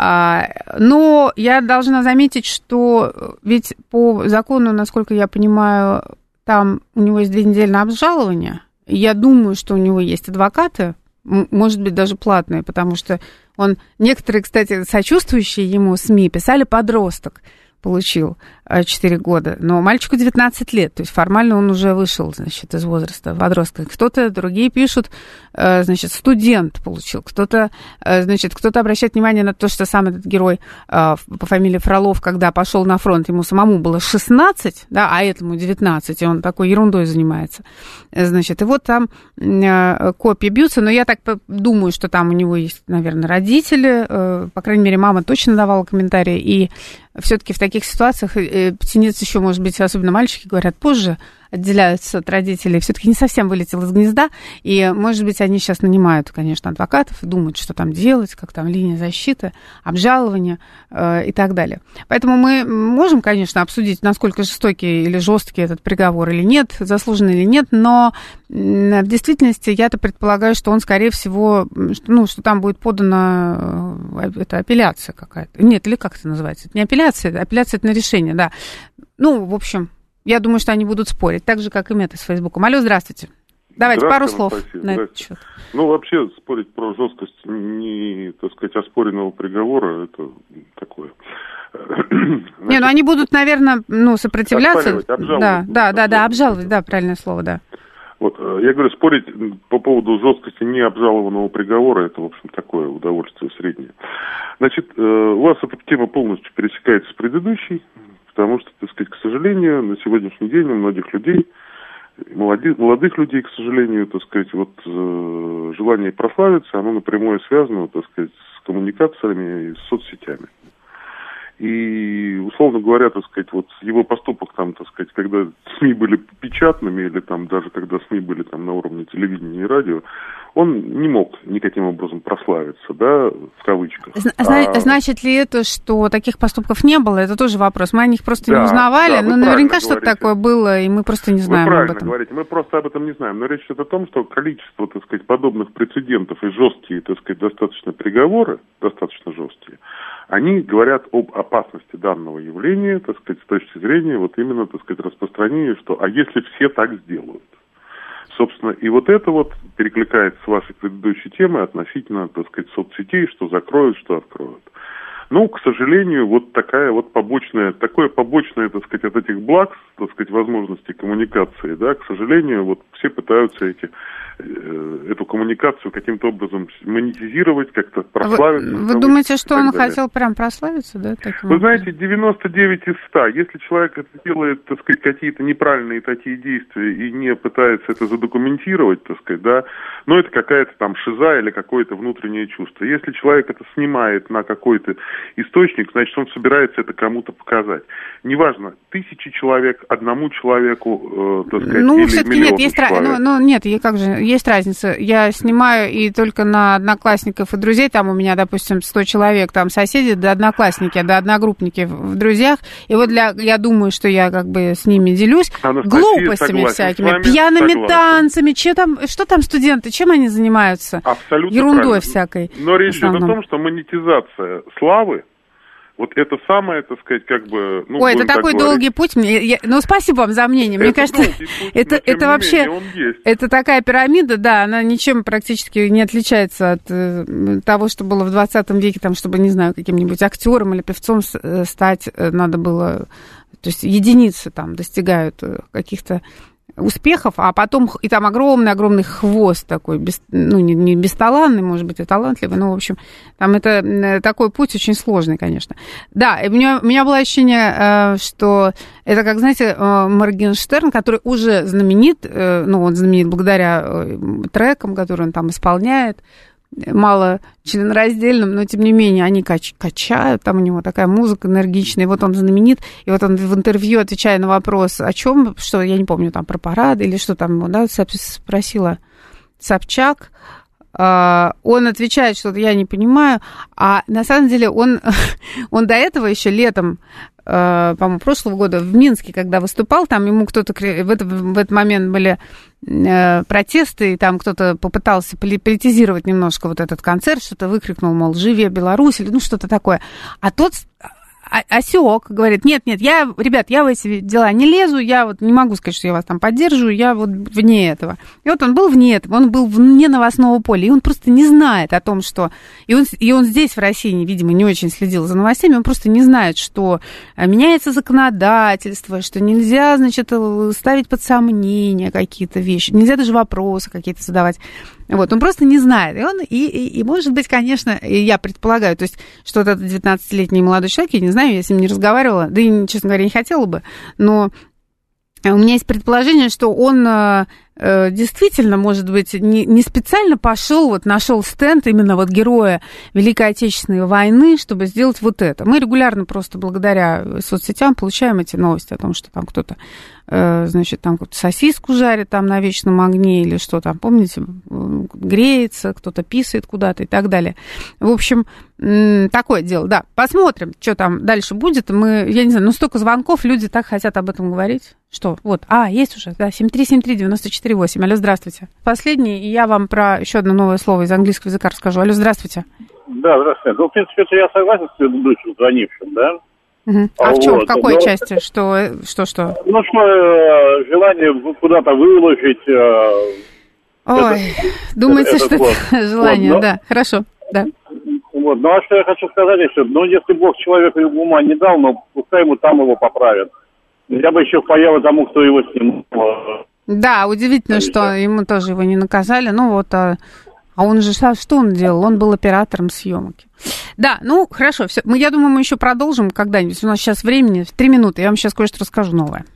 Но я должна заметить, что ведь по закону, насколько я понимаю, там у него есть 2 недели на обжалование. Я думаю, что у него есть адвокаты, может быть, даже платные, потому что некоторые, кстати, сочувствующие ему СМИ писали, подросток получил 4 года, но мальчику 19 лет, то есть формально он уже вышел, значит, из возраста подростка. Кто-то, другие пишут, значит, студент получил, кто-то обращает внимание на то, что сам этот герой по фамилии Фролов, когда пошел на фронт, ему самому было 16, да, а этому 19, и он такой ерундой занимается. Значит, и вот там копии бьются, но я так думаю, что там у него есть, наверное, родители, по крайней мере, мама точно давала комментарии, и все-таки в таких ситуациях птенец еще, может быть, особенно мальчики, говорят, позже отделяются от родителей, все-таки не совсем вылетел из гнезда, и, может быть, они сейчас нанимают, конечно, адвокатов, думают, что там делать, как там линия защиты, обжалование и так далее. Поэтому мы можем, конечно, обсудить, насколько жестокий или жесткий этот приговор или нет, заслуженный или нет, но в действительности я-то предполагаю, что он, скорее всего, что там будет подана апелляция какая-то. Нет, или как это называется? Это не апелляция, апелляция это на решение, да. Ну, в общем, я думаю, что они будут спорить, так же, как и Мета с Фейсбуком. Алло, здравствуйте. Давайте пару слов на этот счет. Ну, вообще, спорить про жесткость не, так сказать, оспоренного приговора, это такое. Не, ну они будут, наверное, сопротивляться. Да, обжаловать, да, правильное слово, да. Вот, я говорю, спорить по поводу жесткости необжалованного приговора, это, в общем, такое удовольствие среднее. Значит, у вас эта тема полностью пересекается с предыдущей, потому что, так сказать, к сожалению, на сегодняшний день у многих людей, молодых людей, к сожалению, так сказать, вот желание прославиться, оно напрямую связано, так сказать, с коммуникациями и с соцсетями. И, условно говоря, так сказать, вот его поступок там, так сказать, когда СМИ были печатными, или там даже когда СМИ были там на уровне телевидения и радио, он не мог никаким образом прославиться, да, в кавычках. Значит ли это, что таких поступков не было? Это тоже вопрос. Мы о них просто не узнавали, но наверняка что-то такое было, и мы просто не знаем об этом. Вы правильно говорите, мы просто об этом не знаем. Но речь идет о том, что количество, так сказать, подобных прецедентов и жесткие, так сказать, достаточно приговоры, достаточно жесткие, они говорят об опасности данного явления, так сказать, с точки зрения вот именно, так сказать, распространения, что а если все так сделают? Собственно, и вот это вот перекликается с вашей предыдущей темой относительно, так сказать, соцсетей, что закроют, что откроют. Ну, к сожалению, вот такое побочное, так сказать, от этих благ, так сказать, возможностей коммуникации, да, к сожалению, вот все пытаются эту коммуникацию каким-то образом монетизировать, как-то прославиться. Вы думаете, что он хотел прям прославиться, да? Вы знаете, 99 из 100. Если человек это делает, так сказать, какие-то неправильные такие действия и не пытается это задокументировать, так сказать, да, но это какая-то там шиза или какое-то внутреннее чувство. Если человек это снимает на какой-то источник, значит, он собирается это кому-то показать. Неважно, 1000 человек, одному человеку, так сказать, или все-таки миллиону человек. Нет, как же, есть разница. Я снимаю и только на одноклассников и друзей, там у меня, допустим, 100 человек, там соседи, да одноклассники, да одногруппники в друзьях, и вот я думаю, что я как бы с ними делюсь, глупостями всякими, пьяными танцами, что там студенты, чем они занимаются? Абсолютно ерундой правильно. Всякой. Но речь идет о том, что монетизация славы, вот это самое, так сказать, как бы... Ой, это такой долгий путь. Спасибо вам за мнение. Мне кажется, это вообще... Это такая пирамида, да, она ничем практически не отличается от того, что было в 20 веке, там, чтобы, не знаю, каким-нибудь актером или певцом стать надо было... То есть единицы там достигают каких-то успехов, а потом и там огромный хвост такой, не бесталанный, может быть, и талантливый, но, в общем, там это такой путь очень сложный, конечно. Да, у меня было ощущение, что это, как, знаете, Моргенштерн, который уже знаменит, он знаменит благодаря трекам, которые он там исполняет, мало членораздельным, но тем не менее они качают, там у него такая музыка энергичная, и вот он знаменит, и вот он в интервью, отвечая на вопрос, о чем, что, я не помню, там про парады или что там, да, спросила Собчак, он отвечает, что я не понимаю, а на самом деле он до этого еще летом, по-моему, прошлого года в Минске, когда выступал, там ему кто-то, в этот момент были протесты, и там кто-то попытался политизировать немножко вот этот концерт, что-то выкрикнул, мол, «Живи Беларусь», или ну что-то такое. А тот осёк, говорит, нет, ребят, я в эти дела не лезу, я вот не могу сказать, что я вас там поддерживаю, я вот вне этого. И вот он был вне этого, он был вне новостного поля, и он просто не знает о том, что... И он здесь, в России, видимо, не очень следил за новостями, он просто не знает, что меняется законодательство, что нельзя, значит, ставить под сомнение какие-то вещи, нельзя даже вопросы какие-то задавать. Вот, он просто не знает. И может быть, конечно, я предполагаю, то есть, что вот этот 19-летний молодой человек, я не знаю, я с ним не разговаривала, да и, честно говоря, не хотела бы, но у меня есть предположение, что он действительно, может быть, не специально пошел, вот нашел стенд именно вот героя Великой Отечественной войны, чтобы сделать вот это. Мы регулярно просто благодаря соцсетям получаем эти новости о том, что там кто-то, значит, там какую-то сосиску жарит там на вечном огне или что там, помните, греется, кто-то писает куда-то и так далее. В общем, такое дело, да. Посмотрим, что там дальше будет. Я не знаю, столько звонков, люди так хотят об этом говорить. Что? Вот. Есть уже, да, 7373948. Алло, здравствуйте. Последний, и я вам про еще одно новое слово из английского языка расскажу. Алло, здравствуйте. Да, здравствуйте. В принципе, это я согласен с предыдущим звонившим, да? Угу. В чем, в какой части? Что? Желание куда-то выложить. Думаете, что это желание, да, хорошо, да. Вот, а что я хочу сказать еще, если Бог человеку ума не дал, пускай ему там его поправят. Я бы еще впаял тому, кто его снимал. Да, удивительно, что ему тоже его не наказали, а он же, что он делал? Он был оператором съемки. Да, хорошо, все. Я думаю, мы еще продолжим когда-нибудь. У нас сейчас времени 3 минуты. Я вам сейчас кое-что расскажу новое.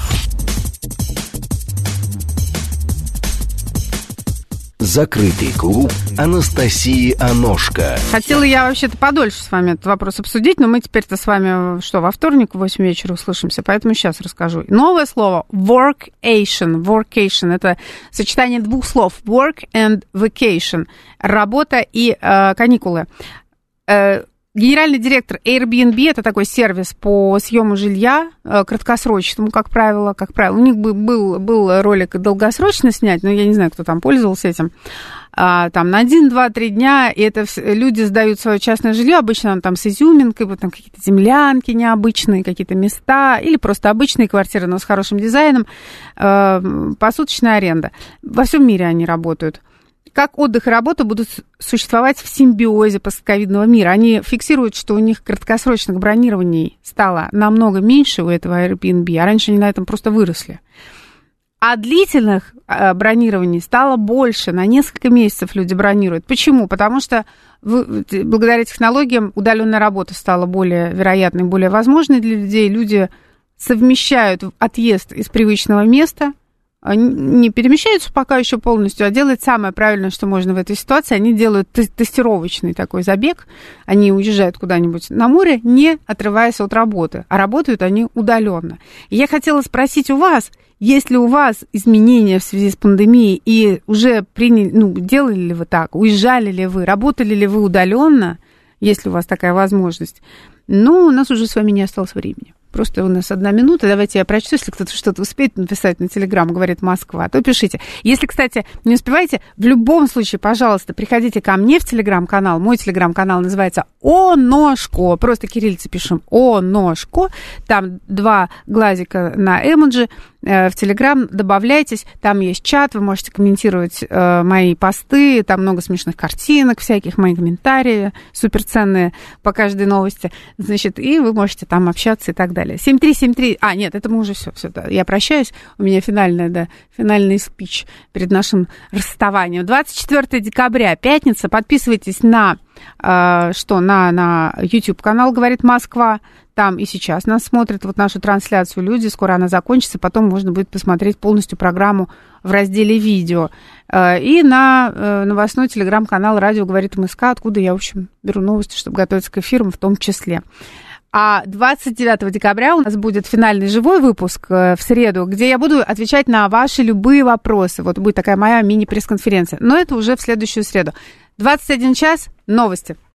Закрытый клуб Анастасии Аношко. Хотела я вообще-то подольше с вами этот вопрос обсудить, но мы теперь-то с вами, во вторник в 8 вечера услышимся, поэтому сейчас расскажу. Новое слово workation. Workation – это сочетание двух слов work and vacation. Работа и каникулы. Генеральный директор Airbnb, это такой сервис по съему жилья, краткосрочному, как правило. У них был ролик долгосрочно снять, но я не знаю, кто там пользовался этим. Там на 1, 2, 3 дня, и это люди сдают свое частное жилье, обычно там с изюминкой, вот там какие-то землянки необычные, какие-то места, или просто обычные квартиры, но с хорошим дизайном, посуточная аренда. Во всем мире они работают. Как отдых и работа будут существовать в симбиозе постковидного мира. Они фиксируют, что у них краткосрочных бронирований стало намного меньше у этого Airbnb, а раньше они на этом просто выросли. А длительных бронирований стало больше, на несколько месяцев люди бронируют. Почему? Потому что благодаря технологиям удаленная работа стала более вероятной, более возможной для людей. Люди совмещают отъезд из привычного места, не перемещаются пока еще полностью, а делают самое правильное, что можно в этой ситуации. Они делают тестировочный такой забег. Они уезжают куда-нибудь на море, не отрываясь от работы. А работают они удаленно. И я хотела спросить у вас, есть ли у вас изменения в связи с пандемией, и уже делали ли вы так, уезжали ли вы, работали ли вы удаленно, есть ли у вас такая возможность? У нас уже с вами не осталось времени. Просто у нас 1 минута. Давайте я прочту, если кто-то что-то успеет написать на Телеграм, говорит Москва, то пишите. Если, кстати, не успеваете, в любом случае, пожалуйста, приходите ко мне в Телеграм-канал. Мой Телеграм-канал называется «Оношко». Просто кириллицы пишем «Оношко». Там 2 глазика на эмоджи. В Телеграм добавляйтесь, там есть чат, вы можете комментировать мои посты, там много смешных картинок всяких, мои комментарии суперценные по каждой новости, значит, и вы можете там общаться и так далее. 7373, нет, это мы уже все, да, я прощаюсь, у меня финальный спич перед нашим расставанием. 24 декабря, пятница, подписывайтесь на что на YouTube-канал «Говорит Москва». Там и сейчас нас смотрят, вот нашу трансляцию люди, скоро она закончится, потом можно будет посмотреть полностью программу в разделе «Видео». И на новостной телеграм-канал «Радио говорит МСК», откуда я, в общем, беру новости, чтобы готовиться к эфирам в том числе. А 29 декабря у нас будет финальный живой выпуск в среду, где я буду отвечать на ваши любые вопросы. Вот будет такая моя мини-пресс-конференция. Но это уже в следующую среду. 21 час, новости.